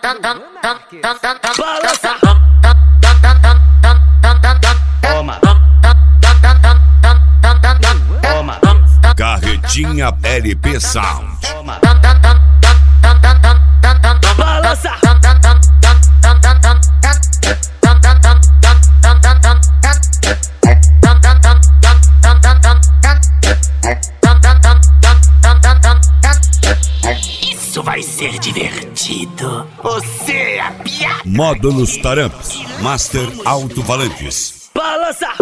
Balança. Toma. Toma. Carretinha LP Sound. Toma. Balança. Isso vai ser divertido. Você é a piada. Módulos Taramps, Master Alto-Falantes. Balança.